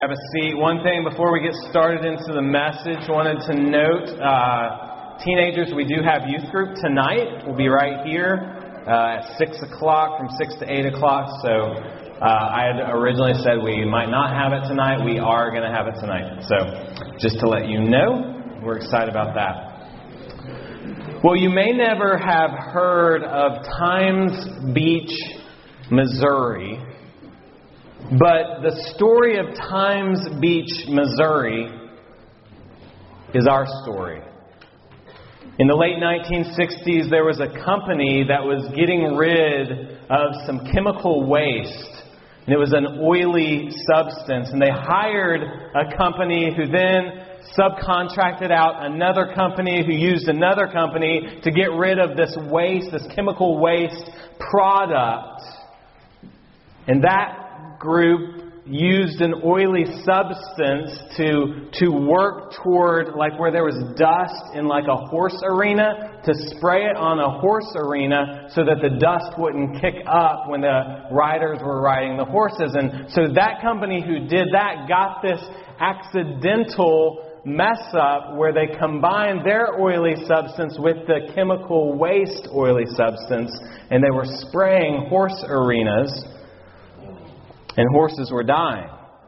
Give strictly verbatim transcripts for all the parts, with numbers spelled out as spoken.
Have a seat. One thing before we get started into the message, wanted to note, uh, teenagers, we do have youth group tonight. We'll be right here uh, at six o'clock, from six to eight o'clock. So uh, I had originally said we might not have it tonight. We are going to have it tonight. So just to let you know, we're excited about that. Well, you may never have heard of Times Beach, Missouri. But the story of Times Beach, Missouri is our story. In the late nineteen sixties, there was a company that was getting rid of some chemical waste. And it was an oily substance. And they hired a company who then subcontracted out another company who used another company to get rid of this waste, this chemical waste product. And that group used an oily substance to to work toward, like where there was dust in like a horse arena, to spray it on a horse arena so that the dust wouldn't kick up when the riders were riding the horses. And so that company who did that got this accidental mess up where they combined their oily substance with the chemical waste oily substance, and they were spraying horse arenas. And horses were dying.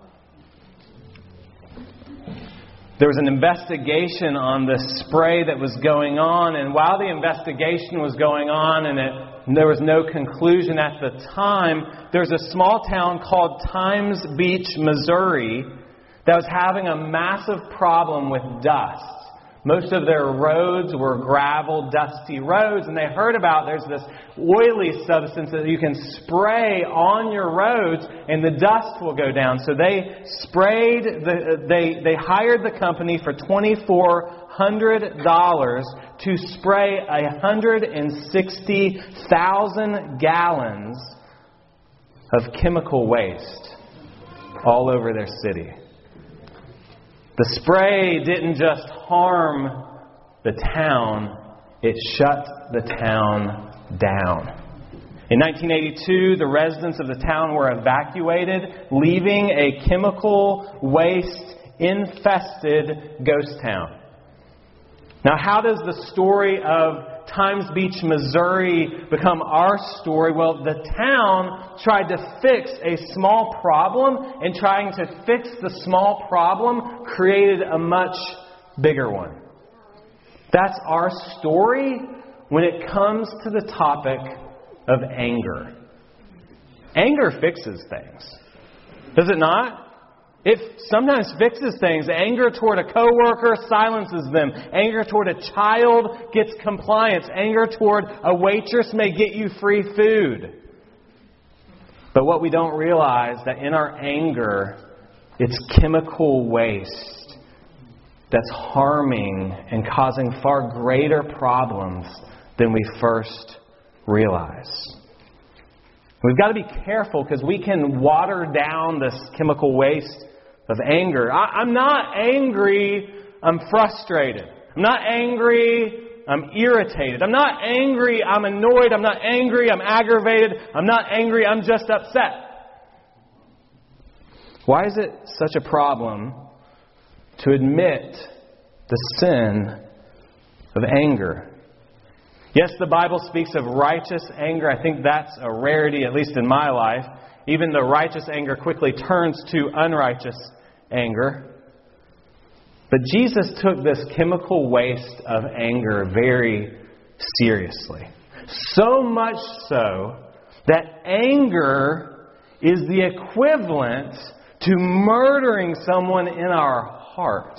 There was an investigation on the spray that was going on. And while the investigation was going on and, it, and there was no conclusion at the time, there was a small town called Times Beach, Missouri, that was having a massive problem with dust. Most of their roads were gravel, dusty roads, and they heard about there's this oily substance that you can spray on your roads and the dust will go down. So they sprayed, the, they, they hired the company for twenty-four hundred dollars to spray one hundred sixty thousand gallons of chemical waste all over their city. The spray didn't just harm the town, it shut the town down. In nineteen eighty-two, the residents of the town were evacuated, leaving a chemical waste-infested ghost town. Now, how does the story of Times Beach, Missouri become our story? Well, the town tried to fix a small problem, and trying to fix the small problem created a much bigger one. That's our story when it comes to the topic of anger. Anger fixes things, does it not? It sometimes fixes things. Anger toward a coworker silences them. Anger toward a child gets compliance. Anger toward a waitress may get you free food. But what we don't realize that in our anger, it's chemical waste that's harming and causing far greater problems than we first realize. We've got to be careful because we can water down this chemical waste of anger. I, I'm not angry, I'm frustrated. I'm not angry, I'm irritated. I'm not angry, I'm annoyed. I'm not angry, I'm aggravated. I'm not angry, I'm just upset. Why is it such a problem to admit the sin of anger? Yes, the Bible speaks of righteous anger. I think that's a rarity, at least in my life. Even the righteous anger quickly turns to unrighteous anger. But Jesus took this chemical waste of anger very seriously. So much so that anger is the equivalent to murdering someone in our heart.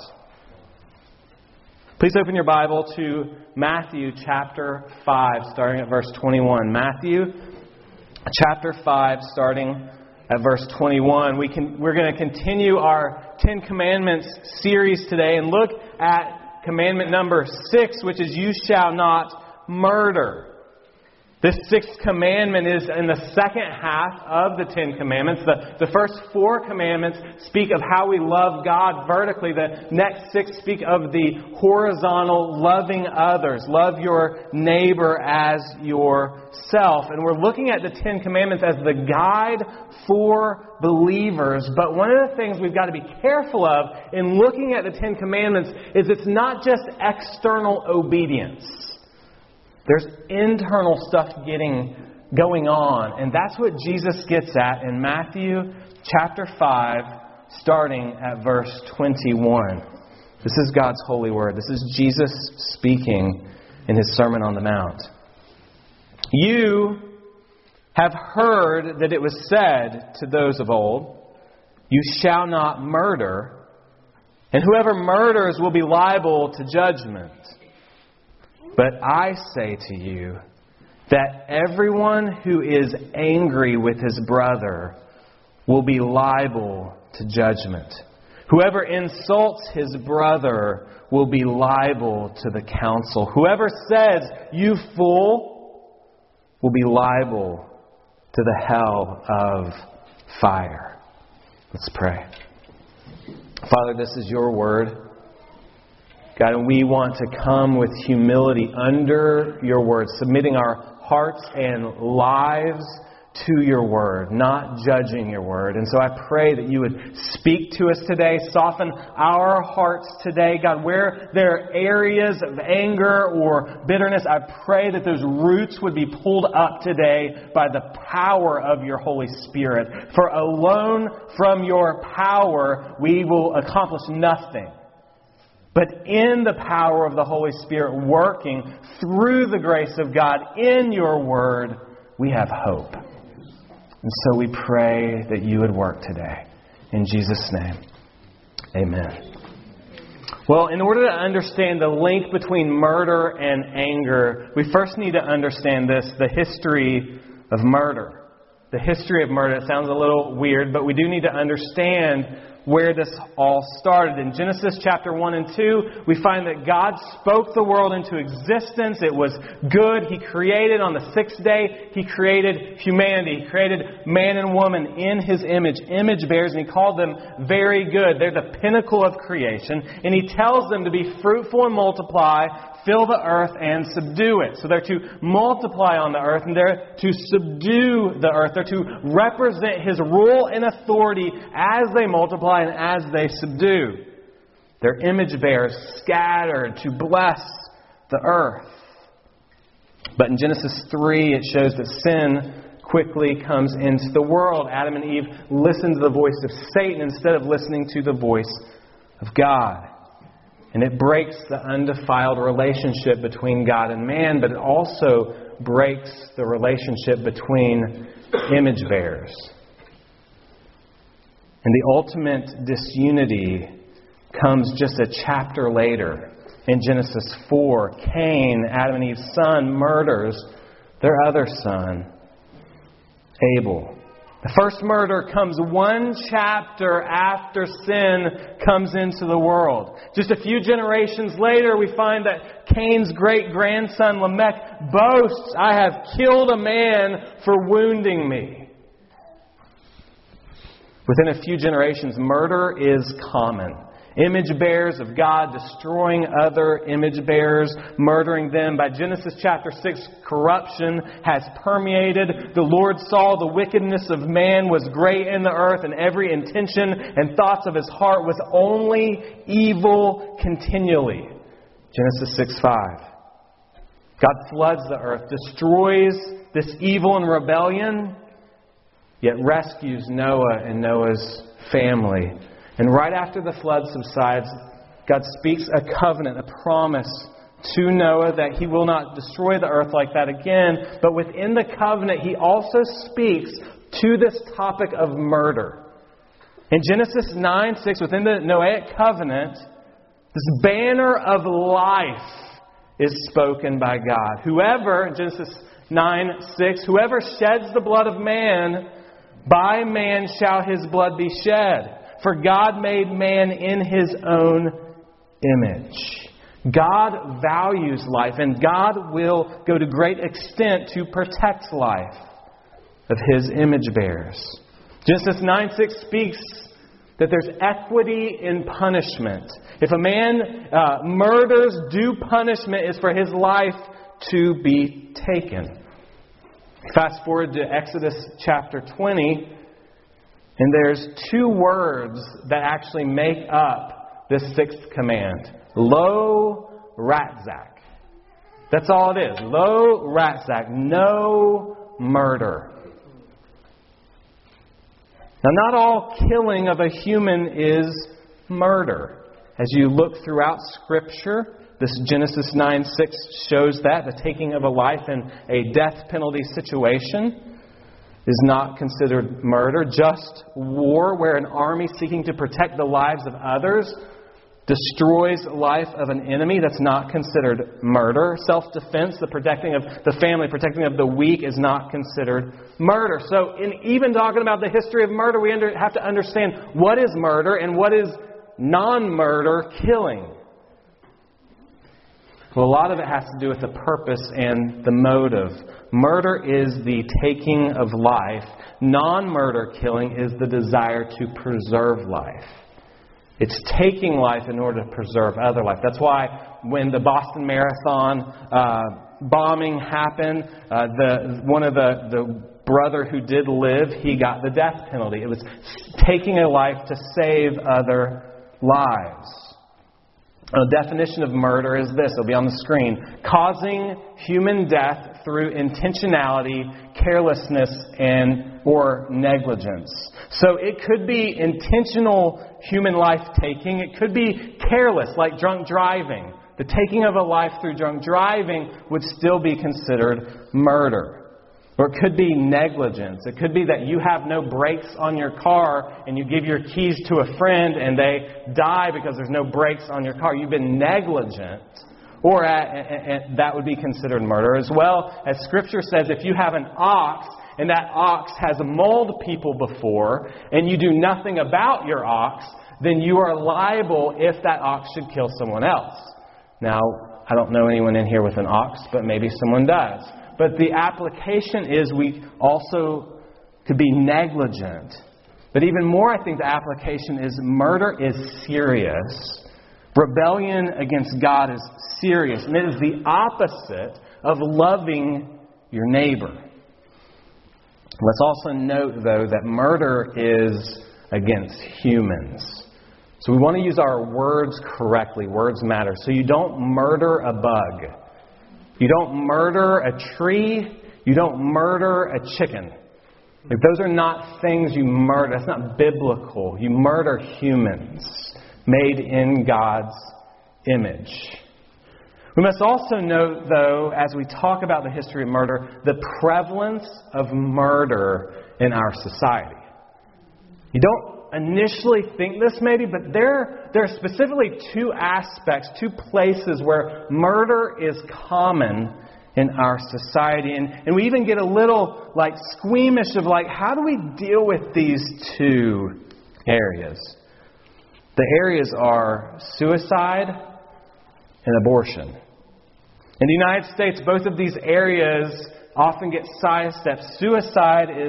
Please open your Bible to Matthew chapter five, starting at verse twenty-one. Matthew chapter five, starting at verse twenty-one. We can, we're going to continue our Ten Commandments series today and look at commandment number six, which is, you shall not murder. This sixth commandment is in the second half of the Ten Commandments. The, the first four commandments speak of how we love God vertically. The next six speak of the horizontal loving others. Love your neighbor as yourself. And we're looking at the Ten Commandments as the guide for believers. But one of the things we've got to be careful of in looking at the Ten Commandments is it's not just external obedience. There's internal stuff getting going on. And that's what Jesus gets at in Matthew chapter five, starting at verse twenty-one. This is God's holy word. This is Jesus speaking in His Sermon on the Mount. You have heard that it was said to those of old, you shall not murder, and whoever murders will be liable to judgment. But I say to you that everyone who is angry with his brother will be liable to judgment. Whoever insults his brother will be liable to the council. Whoever says, you fool, will be liable to the hell of fire. Let's pray. Father, this is your word. God, and we want to come with humility under your word, submitting our hearts and lives to your word, not judging your word. And so I pray that you would speak to us today, soften our hearts today. God, where there are areas of anger or bitterness, I pray that those roots would be pulled up today by the power of your Holy Spirit. For alone from your power, we will accomplish nothing. But in the power of the Holy Spirit working through the grace of God in your word, we have hope. And so we pray that you would work today. In Jesus' name, amen. Well, in order to understand the link between murder and anger, we first need to understand this, the history of murder. The history of murder. It sounds a little weird, but we do need to understand where this all started. In Genesis chapter one and two, we find that God spoke the world into existence. It was good. He created on the sixth day, He created humanity. He created man and woman in His image, image bearers, and He called them very good. They're the pinnacle of creation. And He tells them to be fruitful and multiply, fill the earth and subdue it. So they're to multiply on the earth and they're to subdue the earth. They're to represent His rule and authority as they multiply and as they subdue. They're image bearers scattered to bless the earth. But in Genesis three, it shows that sin quickly comes into the world. Adam and Eve listened to the voice of Satan instead of listening to the voice of God. And it breaks the undefiled relationship between God and man, but it also breaks the relationship between image bearers. And the ultimate disunity comes just a chapter later in Genesis four. Cain, Adam and Eve's son, murders their other son, Abel. The first murder comes one chapter after sin comes into the world. Just a few generations later, we find that Cain's great-grandson Lamech boasts, I have killed a man for wounding me. Within a few generations, murder is common. Image bearers of God destroying other image bearers, murdering them. By Genesis chapter six, corruption has permeated. The Lord saw the wickedness of man was great in the earth, and every intention and thoughts of his heart was only evil continually. Genesis six five. God floods the earth, destroys this evil and rebellion, yet rescues Noah and Noah's family. And right after the flood subsides, God speaks a covenant, a promise to Noah that He will not destroy the earth like that again. But within the covenant, He also speaks to this topic of murder. In Genesis nine six, within the Noahic covenant, this banner of life is spoken by God. Whoever, in Genesis nine six, whoever sheds the blood of man, by man shall his blood be shed. For God made man in His own image. God values life, and God will go to great extent to protect life of His image bearers. Genesis nine six speaks that there's equity in punishment. If a man uh, murders, due punishment is for his life to be taken. Fast forward to Exodus chapter twenty, and there's two words that actually make up this sixth command. Lo ratzak. That's all it is. Lo ratzak. No murder. Now, not all killing of a human is murder. As you look throughout Scripture, this Genesis nine six shows that the taking of a life in a death penalty situation is not considered murder. Just war, where an army seeking to protect the lives of others destroys life of an enemy, that's not considered murder. Self-defense, the protecting of the family, protecting of the weak, is not considered murder. So in even talking about the history of murder, we under, have to understand what is murder and what is non-murder killing. Well, a lot of it has to do with the purpose and the motive. Murder is the taking of life. Non-murder killing is the desire to preserve life. It's taking life in order to preserve other life. That's why when the Boston Marathon uh, bombing happened, uh, the one of the, the brother who did live, he got the death penalty. It was taking a life to save other lives. A definition of murder is this. It'll be on the screen. Causing human death through intentionality, carelessness, and or negligence. So it could be intentional human life taking. It could be careless, like drunk driving. The taking of a life through drunk driving would still be considered murder. Or it could be negligence. It could be that you have no brakes on your car and you give your keys to a friend and they die because there's no brakes on your car. You've been negligent. Or at, at, at, that would be considered murder. As well as Scripture says, if you have an ox and that ox has mauled people before and you do nothing about your ox, then you are liable if that ox should kill someone else. Now, I don't know anyone in here with an ox, but maybe someone does. But the application is we also could be negligent. But even more, I think the application is murder is serious. Rebellion against God is serious. And it is the opposite of loving your neighbor. Let's also note, though, that murder is against humans. So we want to use our words correctly. Words matter. So you don't murder a bug. You don't murder a tree. You don't murder a chicken. Like, those are not things you murder. That's not biblical. You murder humans made in God's image. We must also note, though, as we talk about the history of murder, the prevalence of murder in our society. You don't initially think this maybe, but there, there are specifically two aspects, two places where murder is common in our society. And, and we even get a little like squeamish of like, how do we deal with these two areas? The areas are suicide and abortion. In the United States, both of these areas often get sidestepped. Suicide is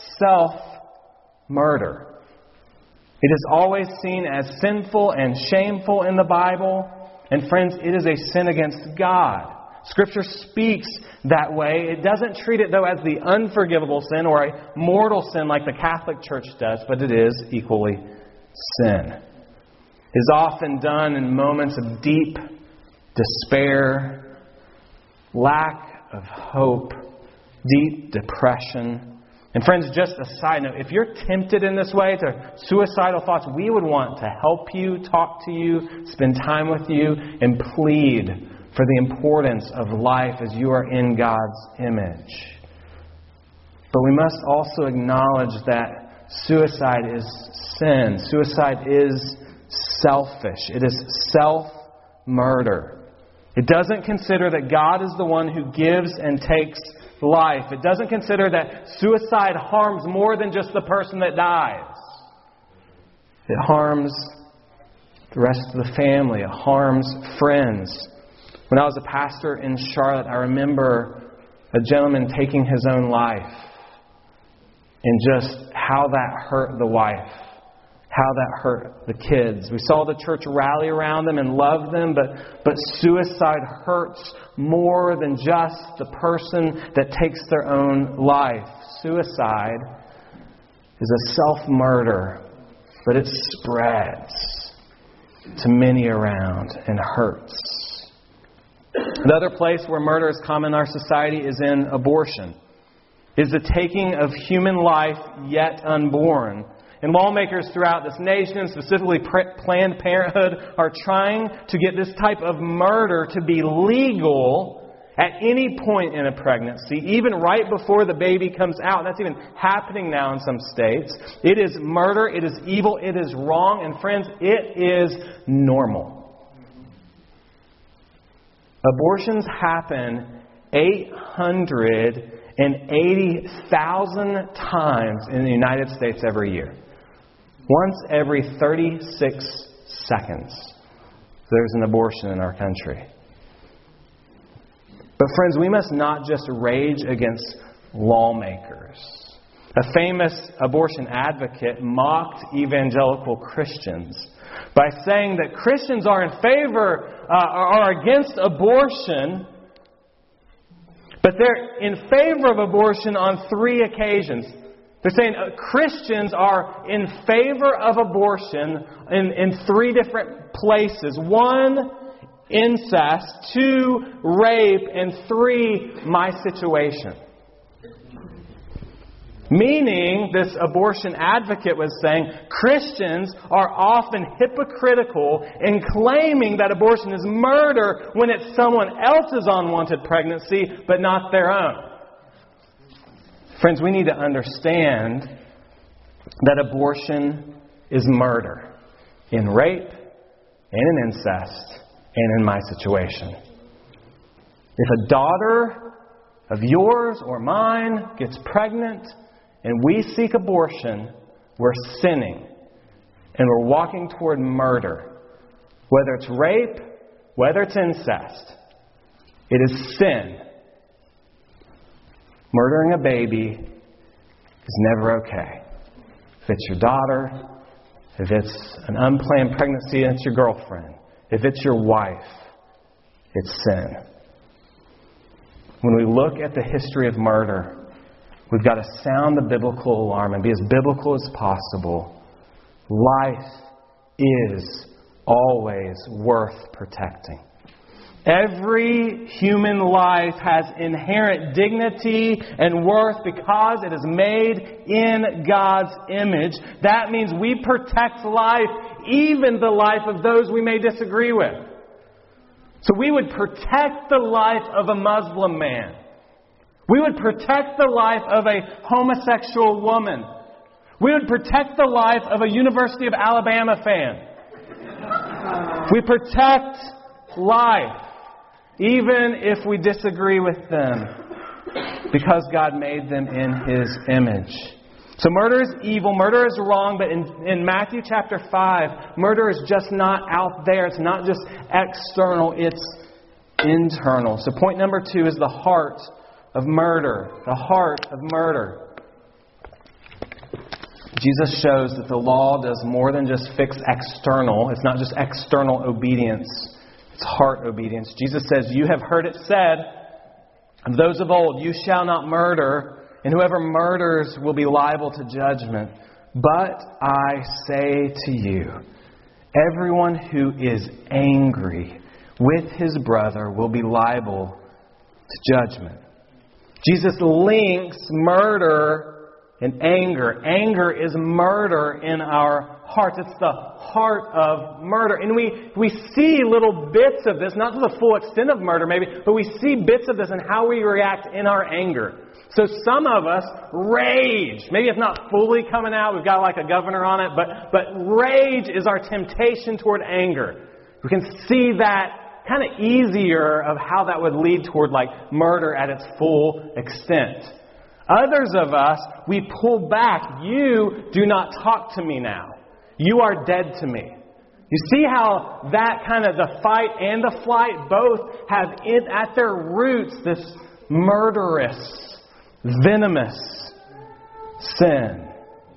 self-murder. It is always seen as sinful and shameful in the Bible. And friends, it is a sin against God. Scripture speaks that way. It doesn't treat it, though, as the unforgivable sin or a mortal sin like the Catholic Church does, but it is equally sin. It is often done in moments of deep despair, lack of hope, deep depression. And friends, just a side note, if you're tempted in this way to suicidal thoughts, we would want to help you, talk to you, spend time with you, and plead for the importance of life as you are in God's image. But we must also acknowledge that suicide is sin. Suicide is selfish. It is self-murder. It doesn't consider that God is the one who gives and takes life. It doesn't consider that suicide harms more than just the person that dies. It harms the the rest of the family. It harms friends. When I was a pastor in Charlotte, I remember a gentleman taking his own life, and just how that hurt the wife, how that hurt the kids. We saw the church rally around them and love them, but, but suicide hurts more than just the person that takes their own life. Suicide is a self-murder, but it spreads to many around and hurts. Another place where murder is common in our society is in abortion. Is the taking of human life yet unborn. And lawmakers throughout this nation, specifically Planned Parenthood, are trying to get this type of murder to be legal at any point in a pregnancy, even right before the baby comes out. That's even happening now in some states. It is murder, it is evil, it is wrong, and friends, it is normal. Abortions happen eight hundred eighty thousand times in the United States every year. Once every thirty-six seconds, there's an abortion in our country. But friends, we must not just rage against lawmakers. A famous abortion advocate mocked evangelical Christians by saying that Christians are in favor, uh, are against abortion, but they're in favor of abortion on three occasions. They're saying uh, Christians are in favor of abortion in, in three different places. One, incest. Two, rape. And three, my situation. Meaning, this abortion advocate was saying, Christians are often hypocritical in claiming that abortion is murder when it's someone else's unwanted pregnancy, but not their own. Friends, we need to understand that abortion is murder in rape and in incest and in my situation. If a daughter of yours or mine gets pregnant and we seek abortion, we're sinning. And we're walking toward murder. Whether it's rape, whether it's incest, it is sin. Murdering a baby is never okay. If it's your daughter, if it's an unplanned pregnancy and it's your girlfriend, if it's your wife, it's sin. When we look at the history of murder, we've got to sound the biblical alarm and be as biblical as possible. Life is always worth protecting. Every human life has inherent dignity and worth because it is made in God's image. That means we protect life, even the life of those we may disagree with. So we would protect the life of a Muslim man. We would protect the life of a homosexual woman. We would protect the life of a University of Alabama fan. We protect life, even if we disagree with them, because God made them in His image. So murder is evil, murder is wrong, but in, in Matthew chapter five, murder is just not out there. It's not just external, it's internal. So point number two is the heart of murder. The heart of murder. Jesus shows that the law does more than just fix external. It's not just external obedience. It's heart obedience. Jesus says, you have heard it said of those of old, you shall not murder, and whoever murders will be liable to judgment. But I say to you, everyone who is angry with his brother will be liable to judgment. Jesus links murder and anger. Anger is murder in our hearts. It's the heart of murder. And we, we see little bits of this, not to the full extent of murder maybe, but we see bits of this in how we react in our anger. So some of us rage. Maybe it's not fully coming out. We've got like a governor on it. But, but rage is our temptation toward anger. We can see that kind of easier of how that would lead toward like murder at its full extent. Others of us, we pull back. You do not talk to me now. You are dead to me. You see how that kind of the fight and the flight both have in, at their roots this murderous, venomous sin.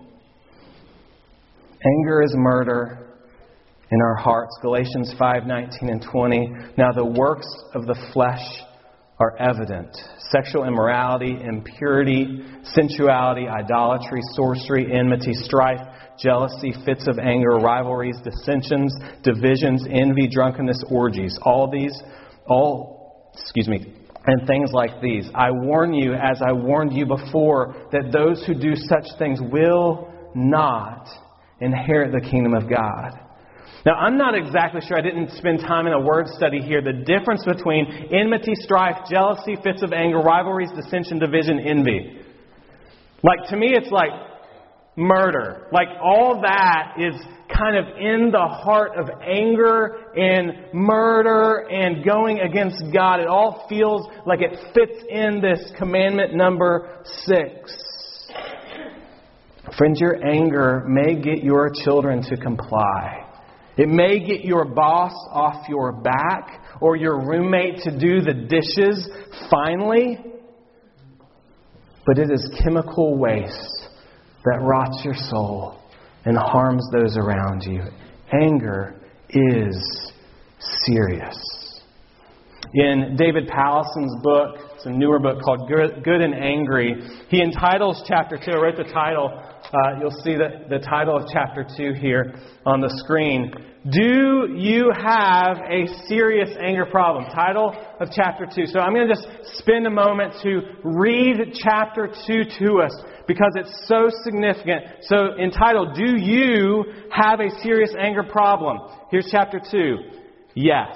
Anger is murder in our hearts. Galatians five nineteen and twenty. Now the works of the flesh are evident. Sexual immorality, impurity, sensuality, idolatry, sorcery, enmity, strife, jealousy, fits of anger, rivalries, dissensions, divisions, envy, drunkenness, orgies. All these, all, excuse me, and things like these. I warn you, as I warned you before, that those who do such things will not inherit the kingdom of God. Now, I'm not exactly sure, I didn't spend time in a word study here, the difference between enmity, strife, jealousy, fits of anger, rivalries, dissension, division, envy. Like, to me, it's like murder. Like, all that is kind of in the heart of anger and murder and going against God. It all feels like it fits in this commandment number six. Friends, your anger may get your children to comply. It may get your boss off your back or your roommate to do the dishes finally. But it is chemical waste that rots your soul and harms those around you. Anger is serious. In David Pallison's book, it's a newer book called Good, Good and Angry, he entitles chapter two, I wrote the title, uh, you'll see the, the title of chapter two here on the screen. Do you have a serious anger problem? Title of chapter two. So I'm going to just spend a moment to read chapter two to us because it's so significant. So entitled, Do You Have a Serious Anger Problem? Here's chapter two. Yes.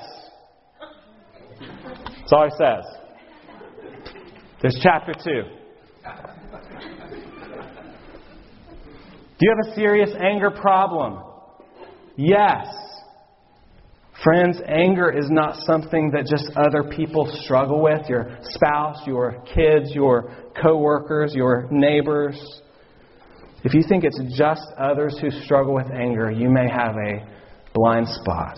That's all he says. There's chapter two. Do you have a serious anger problem? Yes. Friends, anger is not something that just other people struggle with. Your spouse, your kids, your co-workers, your neighbors. If you think it's just others who struggle with anger, you may have a blind spot.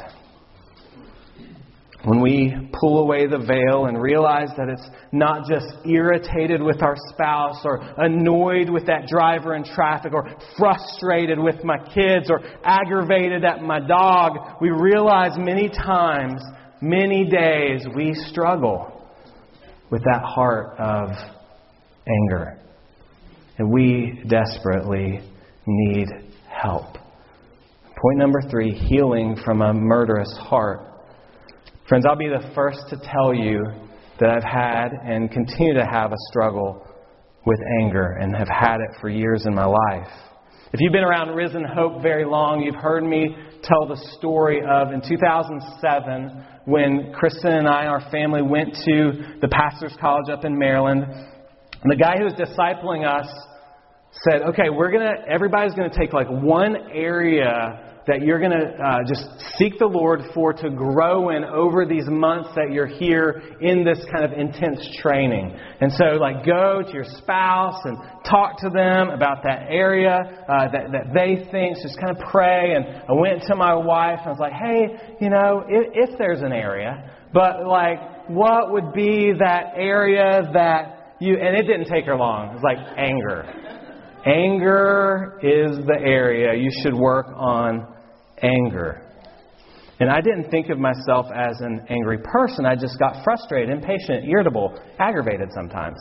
When we pull away the veil and realize that it's not just irritated with our spouse or annoyed with that driver in traffic or frustrated with my kids or aggravated at my dog, we realize many times, many days, we struggle with that heart of anger. And we desperately need help. Point number three, healing from a murderous heart. Friends, I'll be the first to tell you that I've had and continue to have a struggle with anger and have had it for years in my life. If you've been around Risen Hope very long, you've heard me tell the story of in two thousand seven when Kristen and I, our family, went to the pastor's college up in Maryland. And the guy who was discipling us said, okay, we're gonna, everybody's going to take like one area that you're going to uh, just seek the Lord for to grow in over these months that you're here in this kind of intense training. And so, like, go to your spouse and talk to them about that area uh, that, that they think. Just kind of pray. And I went to my wife and I was like, hey, you know, if, if there's an area, but like, what would be that area that you... And it didn't take her long. It was like anger. Anger is the area you should work on. Anger. And I didn't think of myself as an angry person. I just got frustrated, impatient, irritable, aggravated sometimes.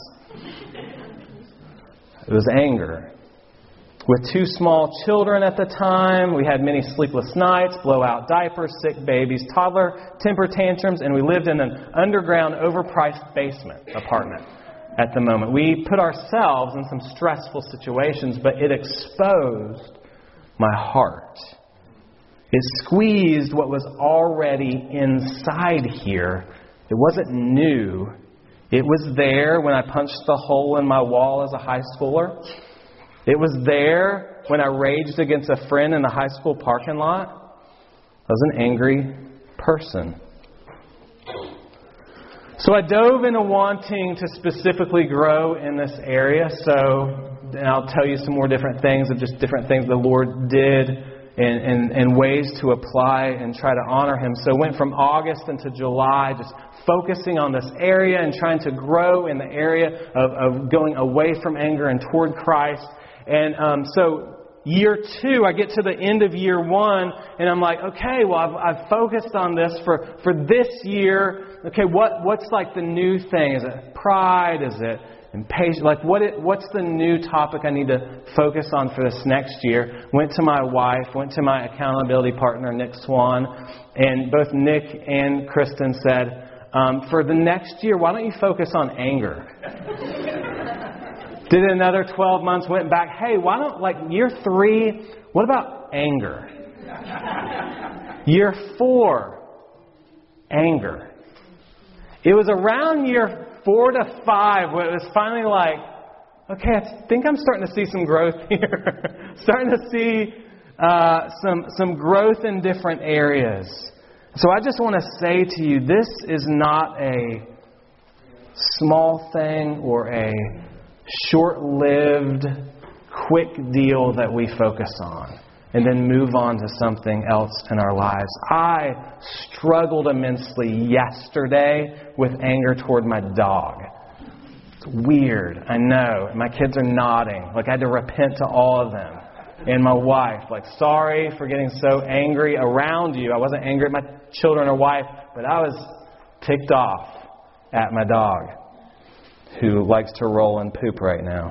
It was anger. With two small children at the time, we had many sleepless nights, blowout diapers, sick babies, toddler temper tantrums, and we lived in an underground, overpriced basement apartment at the moment. We put ourselves in some stressful situations, but it exposed my heart. It squeezed what was already inside here. It wasn't new. It was there when I punched the hole in my wall as a high schooler. It was there when I raged against a friend in the high school parking lot. I was an angry person. So I dove into wanting to specifically grow in this area. So and I'll tell you some more different things of just different things the Lord did and, and, and ways to apply and try to honor Him. So went from August into July, just focusing on this area and trying to grow in the area of, of going away from anger and toward Christ. And um, so year two, I get to the end of year one, and I'm like, okay, well, I've, I've focused on this for, for this year. Okay, what what's like the new thing? Is it pride? Is it impatience? Like, what it, what's the new topic I need to focus on for this next year? Went to my wife, went to my accountability partner, Nick Swan, and both Nick and Kristen said, um, for the next year, why don't you focus on anger? Did another twelve months, went back, hey, why don't, like, year three, what about anger? Year four, anger. It was around year four to five where it was finally like, okay, I think I'm starting to see some growth here. starting to see uh, some some growth in different areas. So I just want to say to you, this is not a small thing or a short-lived, quick deal that we focus on and then move on to something else in our lives. I struggled immensely yesterday with anger toward my dog. It's weird, I know. My kids are nodding. Like, I had to repent to all of them. And my wife, like, sorry for getting so angry around you. I wasn't angry at my children or wife, but I was ticked off at my dog, who likes to roll and poop right now.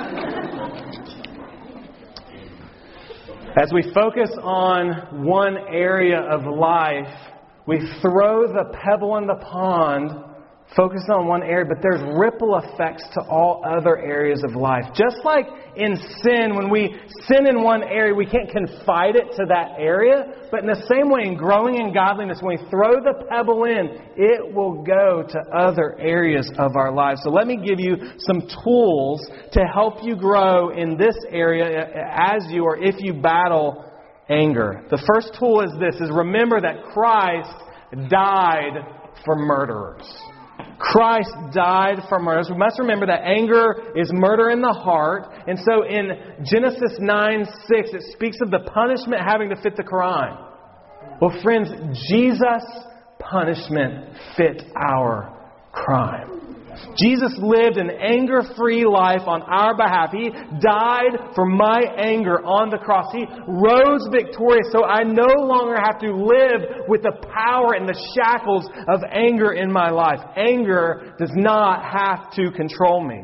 As we focus on one area of life, we throw the pebble in the pond, focus on one area, but there's ripple effects to all other areas of life. Just like in sin, when we sin in one area, we can't confide it to that area. But in the same way, in growing in godliness, when we throw the pebble in, it will go to other areas of our lives. So let me give you some tools to help you grow in this area as you or if you battle anger. The first tool is this, is remember that Christ died for murderers. Christ died for murderers. We must remember that anger is murder in the heart. And so in Genesis nine six, it speaks of the punishment having to fit the crime. Well, friends, Jesus' punishment fit our crime. Jesus lived an anger-free life on our behalf. He died for my anger on the cross. He rose victorious, so I no longer have to live with the power and the shackles of anger in my life. Anger does not have to control me.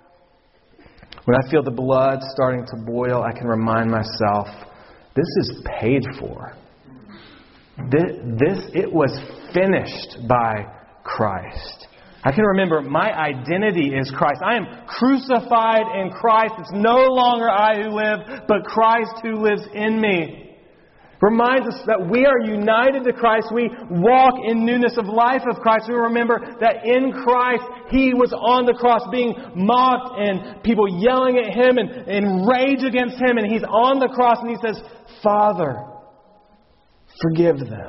When I feel the blood starting to boil, I can remind myself, this is paid for. This, this it was finished by Christ. I can remember my identity is Christ. I am crucified in Christ. It's no longer I who live, but Christ who lives in me. Reminds us that we are united to Christ. We walk in newness of life of Christ. We remember that in Christ, He was on the cross being mocked and people yelling at Him and, and rage against Him. And He's on the cross and He says, Father, forgive them.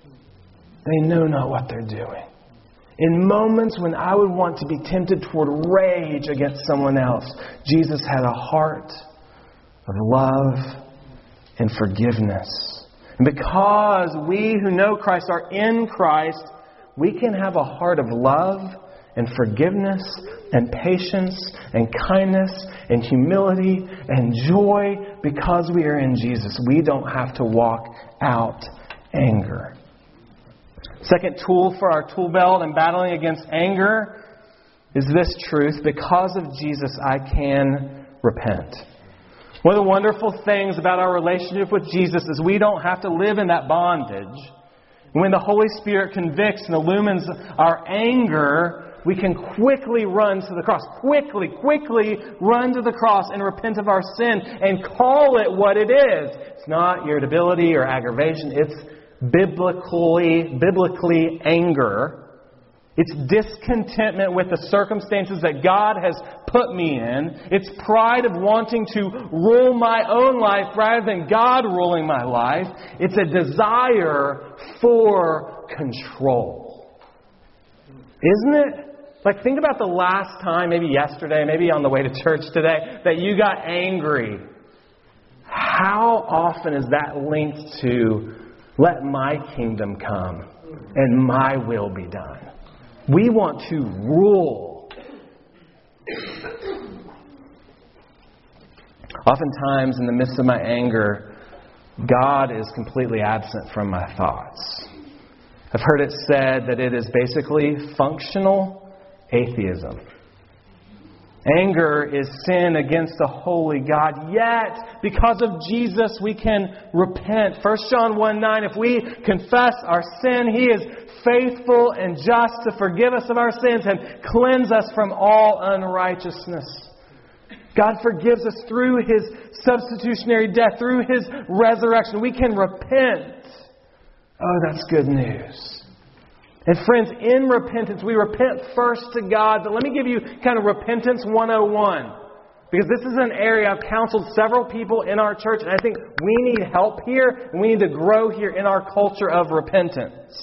They know not what they're doing. In moments when I would want to be tempted toward rage against someone else, Jesus had a heart of love and forgiveness. And because we who know Christ are in Christ, we can have a heart of love and forgiveness and patience and kindness and humility and joy because we are in Jesus. We don't have to walk out anger. Second tool for our tool belt in battling against anger is this truth. Because of Jesus, I can repent. One of the wonderful things about our relationship with Jesus is we don't have to live in that bondage. When the Holy Spirit convicts and illumines our anger, we can quickly run to the cross. Quickly, quickly run to the cross and repent of our sin and call it what it is. It's not irritability or aggravation. It's biblically, biblically anger. It's discontentment with the circumstances that God has put me in. It's pride of wanting to rule my own life rather than God ruling my life. It's a desire for control. Isn't it? Like, think about the last time, maybe yesterday, maybe on the way to church today, that you got angry. how often is that linked to, let my kingdom come and my will be done? We want to rule. Oftentimes, in the midst of my anger, God is completely absent from my thoughts. I've heard it said that it is basically functional atheism. Anger is sin against the holy God. Yet, because of Jesus, we can repent. First John one nine, if we confess our sin, He is faithful and just to forgive us of our sins and cleanse us from all unrighteousness. God forgives us through His substitutionary death, through His resurrection. We can repent. Oh, that's good news. And friends, in repentance, we repent first to God. But let me give you kind of Repentance one oh one. Because this is an area I've counseled several people in our church, and I think we need help here, and we need to grow here in our culture of repentance.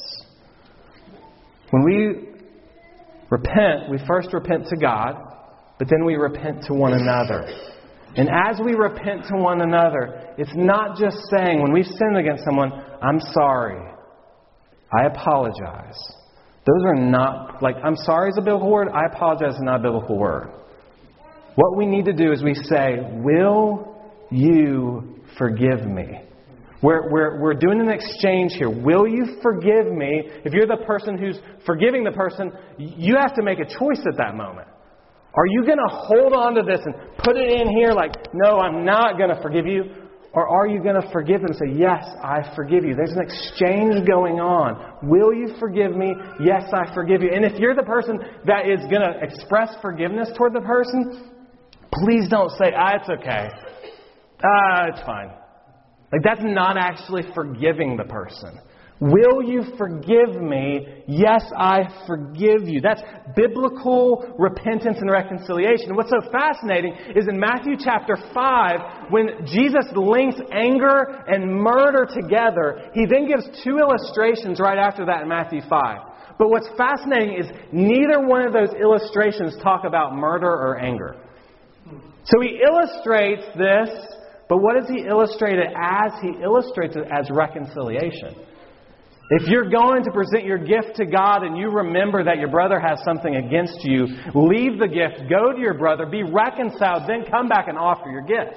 When we repent, we first repent to God, but then we repent to one another. And as we repent to one another, it's not just saying, when we've sinned against someone, I'm sorry, I apologize. Those are not, like, I'm sorry is a biblical word, I apologize is not a biblical word. What we need to do is we say, will you forgive me? We're, we're, we're doing an exchange here. Will you forgive me? If you're the person who's forgiving the person, you have to make a choice at that moment. Are you going to hold on to this and put it in here like, no, I'm not going to forgive you? Or are you going to forgive them and say, yes, I forgive you? There's an exchange going on. Will you forgive me? Yes, I forgive you. And if you're the person that is going to express forgiveness toward the person, please don't say, ah, it's okay. Ah, it's fine. Like, that's not actually forgiving the person. Will you forgive me? Yes, I forgive you. That's biblical repentance and reconciliation. What's so fascinating is in Matthew chapter five, when Jesus links anger and murder together, He then gives two illustrations right after that in Matthew five. But what's fascinating is neither one of those illustrations talk about murder or anger. So He illustrates this, but what does He illustrate it as? He illustrates it as reconciliation. If you're going to present your gift to God and you remember that your brother has something against you, leave the gift, go to your brother, be reconciled, then come back and offer your gift.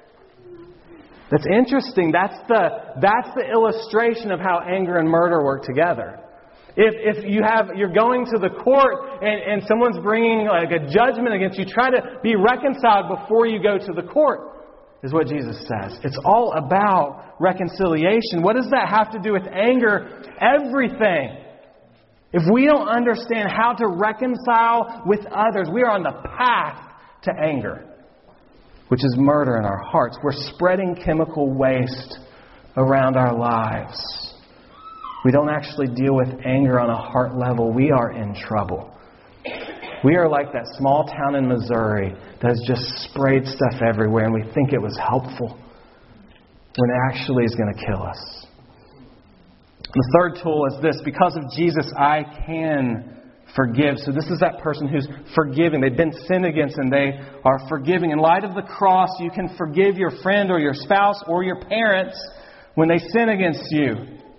That's interesting. That's the, that's the illustration of how anger and murder work together. If if you have you're going to the court and, and someone's bringing like a judgment against you, try to be reconciled before you go to the court, is what Jesus says. It's all about reconciliation. What does that have to do with anger? Everything. If we don't understand how to reconcile with others, we are on the path to anger, which is murder in our hearts. We're spreading chemical waste around our lives. We don't actually deal with anger on a heart level. We are in trouble. We are like that small town in Missouri that has just sprayed stuff everywhere and we think it was helpful when it actually is going to kill us. The third tool is this. Because of Jesus, I can forgive. So this is that person who's forgiving. They've been sinned against and they are forgiving. In light of the cross, you can forgive your friend or your spouse or your parents when they sin against you,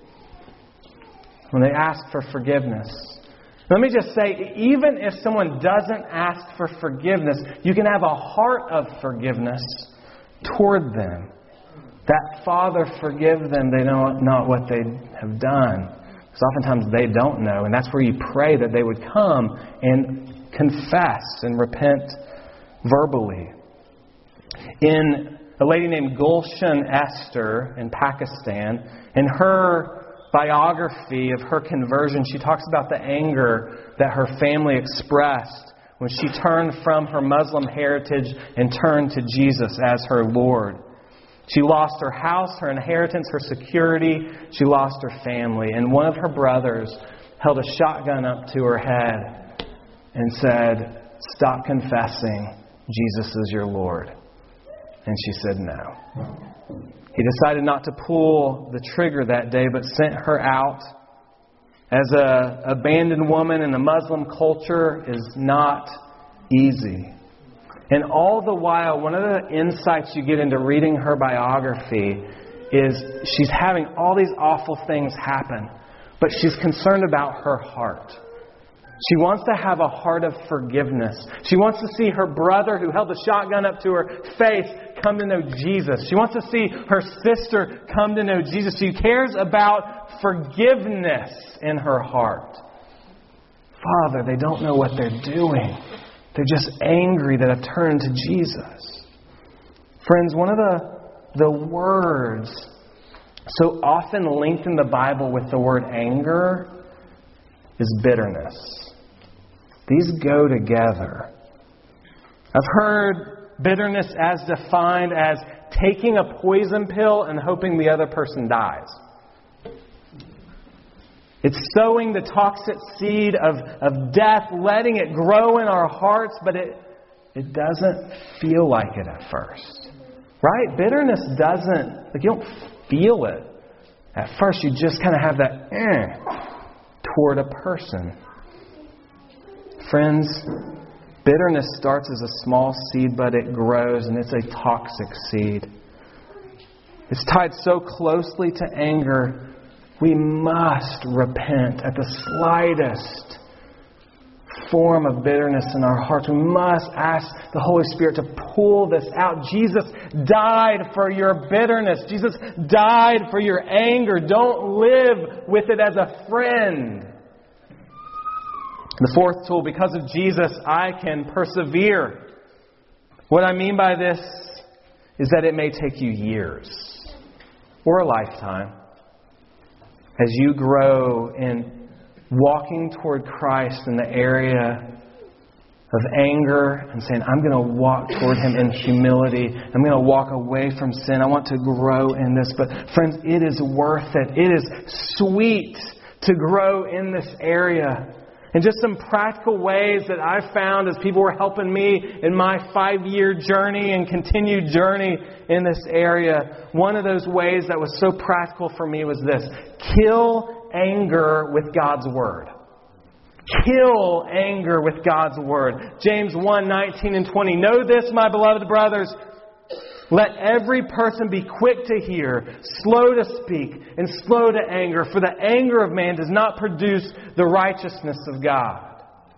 when they ask for forgiveness. Let me just say, even if someone doesn't ask for forgiveness, you can have a heart of forgiveness toward them. That Father, forgive them, they know not what they have done. Because oftentimes they don't know. And that's where you pray that they would come and confess and repent verbally. In a lady named Gulshan Esther in Pakistan, in her biography of her conversion, she talks about the anger that her family expressed when she turned from her Muslim heritage and turned to Jesus as her Lord. She lost her house, her inheritance, her security. She lost her family. And one of her brothers held a shotgun up to her head and said, "Stop confessing. Jesus is your Lord." And she said no. He decided not to pull the trigger that day, but sent her out. As an abandoned woman in the Muslim culture is not easy. And all the while, one of the insights you get into reading her biography is she's having all these awful things happen, but she's concerned about her heart. She wants to have a heart of forgiveness. She wants to see her brother who held the shotgun up to her face come to know Jesus. She wants to see her sister come to know Jesus. She cares about forgiveness in her heart. Father, they don't know what they're doing. They're just angry that I've turned to Jesus. Friends, one of the, the words so often linked in the Bible with the word anger is bitterness. These go together. I've heard bitterness as defined as taking a poison pill and hoping the other person dies. It's sowing the toxic seed of, of death, letting it grow in our hearts, but it, it doesn't feel like it at first. Right? Bitterness doesn't, like you don't feel it. At first you just kind of have that eh, toward a person. Friends, bitterness starts as a small seed, but it grows and it's a toxic seed. It's tied so closely to anger. We must repent at the slightest form of bitterness in our hearts. We must ask the Holy Spirit to pull this out. Jesus died for your bitterness. Jesus died for your anger. Don't live with it as a friend. The fourth tool, because of Jesus, I can persevere. What I mean by this is that it may take you years or a lifetime as you grow in walking toward Christ in the area of anger and saying, I'm going to walk toward Him in humility. I'm going to walk away from sin. I want to grow in this. But friends, it is worth it. It is sweet to grow in this area. And just some practical ways that I've found as people were helping me in my five-year journey and continued journey in this area. One of those ways that was so practical for me was this. Kill anger with God's Word. Kill anger with God's Word. James one, nineteen and twenty. Know this, my beloved brothers. Let every person be quick to hear, slow to speak, and slow to anger. For the anger of man does not produce the righteousness of God.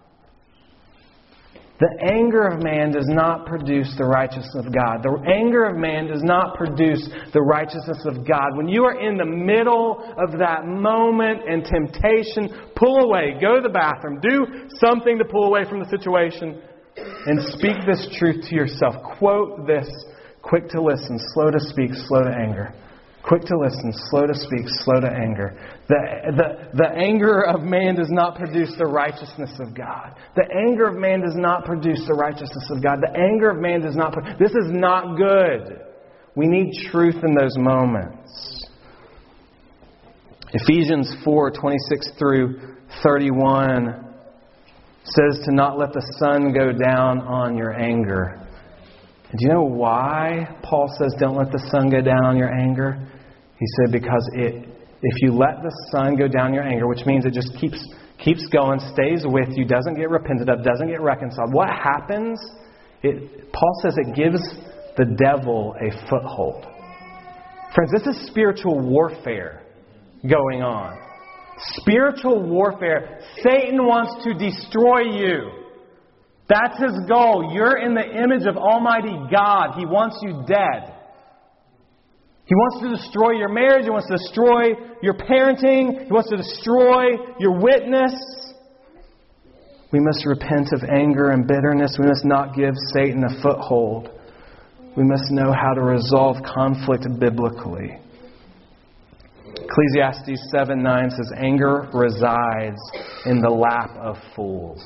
The anger of man does not produce the righteousness of God. The anger of man does not produce the righteousness of God. When you are in the middle of that moment and temptation, pull away. Go to the bathroom. Do something to pull away from the situation. And speak this truth to yourself. Quote this. Quick to listen, slow to speak, slow to anger. Quick to listen, slow to speak, slow to anger. The, the, the anger of man does not produce the righteousness of God. The anger of man does not produce the righteousness of God. The anger of man does not... This is not good. We need truth in those moments. Ephesians four, twenty-six through thirty-one says to not let the sun go down on your anger. And do you know why Paul says don't let the sun go down on your anger? He said because it, if you let the sun go down your anger, which means it just keeps keeps going, stays with you, doesn't get repented of, doesn't get reconciled. What happens? It, Paul says it gives the devil a foothold. Friends, this is spiritual warfare going on. Spiritual warfare. Satan wants to destroy you. That's his goal. You're in the image of Almighty God. He wants you dead. He wants to destroy your marriage. He wants to destroy your parenting. He wants to destroy your witness. We must repent of anger and bitterness. We must not give Satan a foothold. We must know how to resolve conflict biblically. Ecclesiastes seven nine says, anger resides in the lap of fools.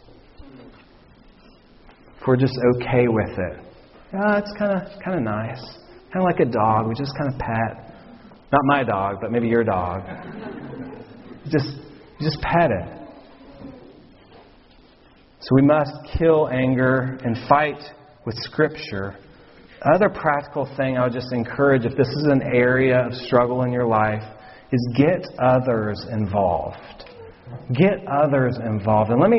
If we're just okay with it. Yeah, it's kind of kind of nice. Kind of like a dog. We just kind of pet. Not my dog, but maybe your dog. Just, just pet it. So we must kill anger and fight with Scripture. Other practical thing I would just encourage, if this is an area of struggle in your life, is get others involved. Get others involved. And let me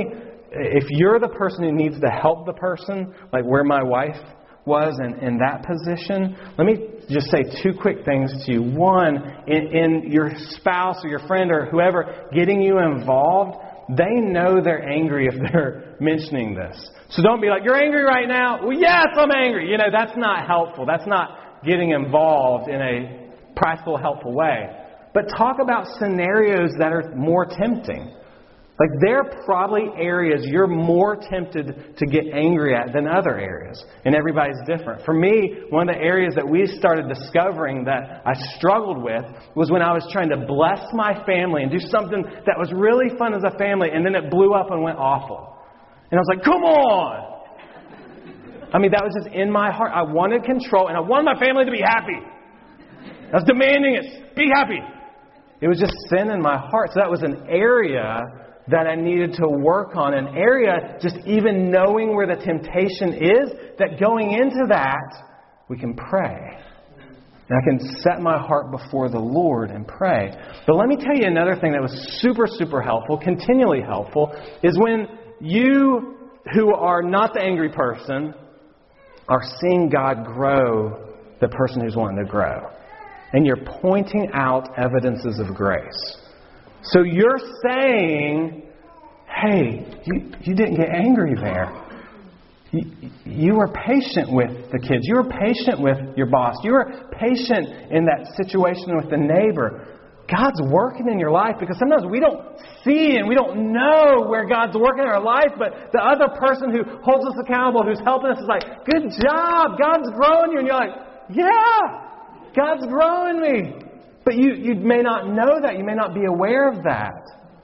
if you're the person who needs to help the person, like where my wife was in, in that position, let me just say two quick things to you. One, in, in your spouse or your friend or whoever getting you involved, they know they're angry if they're mentioning this. So don't be like, you're angry right now? Well, yes, I'm angry. You know, that's not helpful. That's not getting involved in a practical, helpful way. But talk about scenarios that are more tempting. Like, there are probably areas you're more tempted to get angry at than other areas. And everybody's different. For me, one of the areas that we started discovering that I struggled with was when I was trying to bless my family and do something that was really fun as a family, and then it blew up and went awful. And I was like, come on! I mean, that was just in my heart. I wanted control, and I wanted my family to be happy. I was demanding it. Be happy. It was just sin in my heart. So that was an area that I needed to work on. An area, just even knowing where the temptation is, that going into that, we can pray. And I can set my heart before the Lord and pray. But let me tell you another thing that was super, super helpful, continually helpful, is when you, who are not the angry person, are seeing God grow the person who's wanting to grow. And you're pointing out evidences of grace. So you're saying, hey, you, you didn't get angry there. You, you were patient with the kids. You were patient with your boss. You were patient in that situation with the neighbor. God's working in your life, because sometimes we don't see and we don't know where God's working in our life, but the other person who holds us accountable, who's helping us, is like, good job, God's growing you. And you're like, yeah, God's growing me. But you, you may not know that. You may not be aware of that.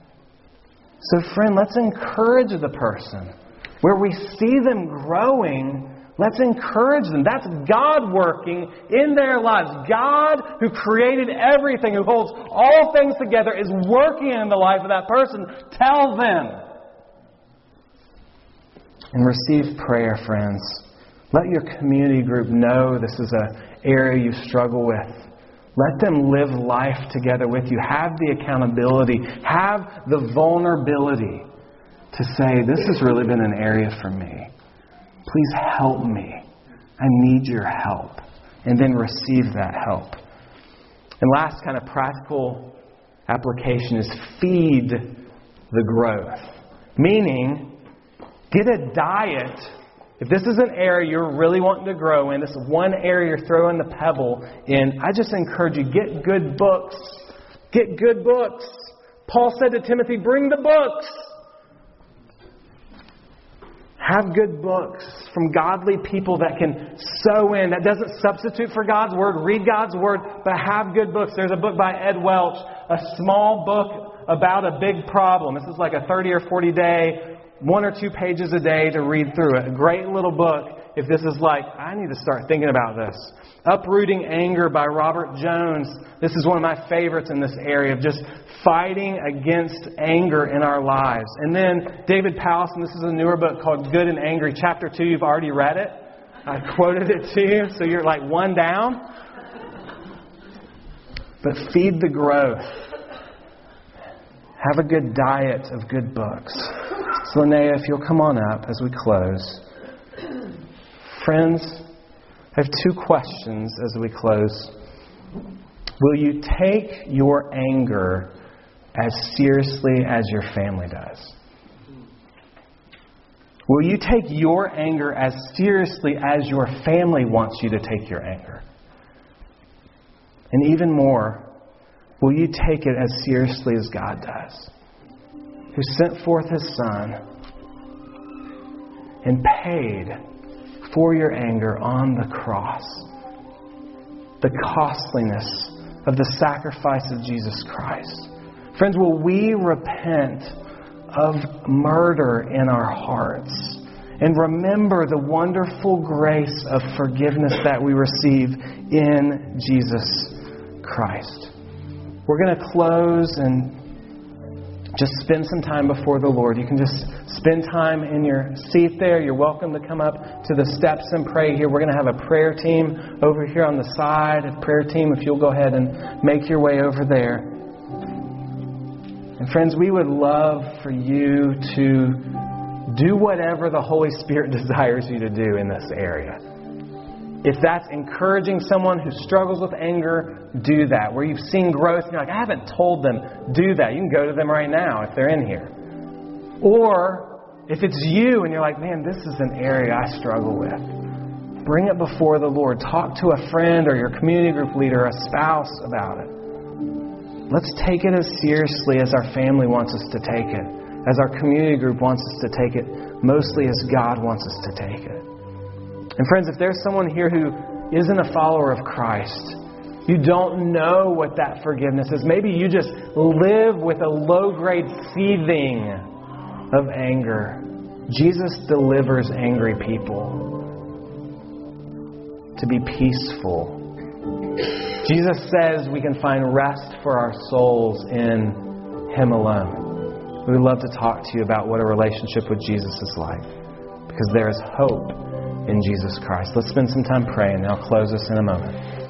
So friend, let's encourage the person. Where we see them growing, let's encourage them. That's God working in their lives. God, who created everything, who holds all things together, is working in the life of that person. Tell them. And receive prayer, friends. Let your community group know this is an area you struggle with. Let them live life together with you. Have the accountability. Have the vulnerability to say, this has really been an area for me. Please help me. I need your help. And then receive that help. And last kind of practical application is feed the growth. Meaning, get a diet. If this is an area you're really wanting to grow in, this is one area you're throwing the pebble in, I just encourage you, get good books. Get good books. Paul said to Timothy, bring the books. Have good books from godly people that can sow in. That doesn't substitute for God's Word. Read God's Word, but have good books. There's a book by Ed Welch, a small book about a big problem. This is like a thirty or forty day, one or two pages a day to read through it. A great little book if this is like, I need to start thinking about this. Uprooting Anger by Robert Jones. This is one of my favorites in this area of just fighting against anger in our lives. And then David Powlison, this is a newer book called Good and Angry. Chapter two, you've already read it. I quoted it to you, so you're like one down. But feed the growth. Have a good diet of good books. So Linnea, if you'll come on up as we close. Friends, I have two questions as we close. Will you take your anger as seriously as your family does? Will you take your anger as seriously as your family wants you to take your anger? And even more, will you take it as seriously as God does? Who sent forth His Son and paid for your anger on the cross. The costliness of the sacrifice of Jesus Christ. Friends, will we repent of murder in our hearts and remember the wonderful grace of forgiveness that we receive in Jesus Christ? We're going to close and just spend some time before the Lord. You can just spend time in your seat there. You're welcome to come up to the steps and pray here. We're going to have a prayer team over here on the side. A prayer team, if you'll go ahead and make your way over there. And friends, we would love for you to do whatever the Holy Spirit desires you to do in this area. If that's encouraging someone who struggles with anger, do that. Where you've seen growth and you're like, I haven't told them, do that. You can go to them right now if they're in here. Or if it's you and you're like, man, this is an area I struggle with, bring it before the Lord. Talk to a friend or your community group leader, a spouse about it. Let's take it as seriously as our family wants us to take it, as our community group wants us to take it, mostly as God wants us to take it. And friends, if there's someone here who isn't a follower of Christ, you don't know what that forgiveness is. Maybe you just live with a low-grade seething of anger. Jesus delivers angry people to be peaceful. Jesus says we can find rest for our souls in Him alone. We would love to talk to you about what a relationship with Jesus is like, because there is hope in Jesus Christ. Let's spend some time praying, and I'll close us in a moment.